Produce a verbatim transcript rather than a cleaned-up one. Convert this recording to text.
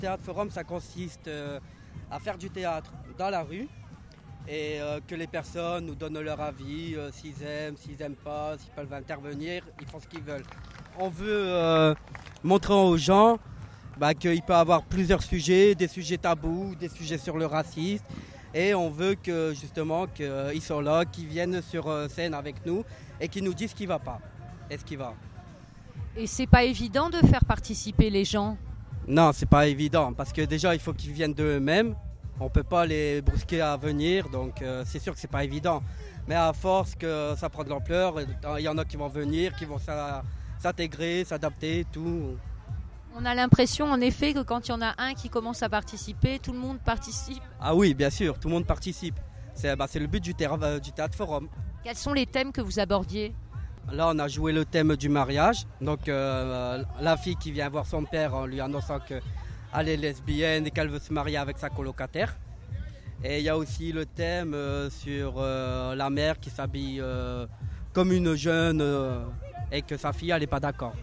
Théâtre Forum, ça consiste euh, à faire du théâtre dans la rue et euh, que les personnes nous donnent leur avis, euh, s'ils aiment, s'ils n'aiment pas, s'ils peuvent intervenir, ils font ce qu'ils veulent. On veut euh, montrer aux gens bah, qu'il peut y avoir plusieurs sujets, des sujets tabous, des sujets sur le racisme. Et on veut que justement qu'ils sont là, qu'ils viennent sur scène avec nous et qu'ils nous disent ce qui ne va pas et ce qui va. Et c'est pas évident de faire participer les gens? Non, c'est pas évident parce que déjà il faut qu'ils viennent d'eux-mêmes. On ne peut pas les brusquer à venir, donc euh, c'est sûr que c'est pas évident. Mais à force que ça prend de l'ampleur, il y en a qui vont venir, qui vont s'intégrer, s'adapter, tout. On a l'impression en effet que quand il y en a un qui commence à participer, tout le monde participe. Ah oui, bien sûr, tout le monde participe. C'est bah, c'est le but du théâtre, du théâtre Forum. Quels sont les thèmes que vous abordiez? Là, on a joué le thème du mariage. Donc, euh, la fille qui vient voir son père en lui annonçant qu'elle est lesbienne et qu'elle veut se marier avec sa colocataire. Et il y a aussi le thème euh, sur euh, la mère qui s'habille euh, comme une jeune euh, et que sa fille, elle n'est pas d'accord.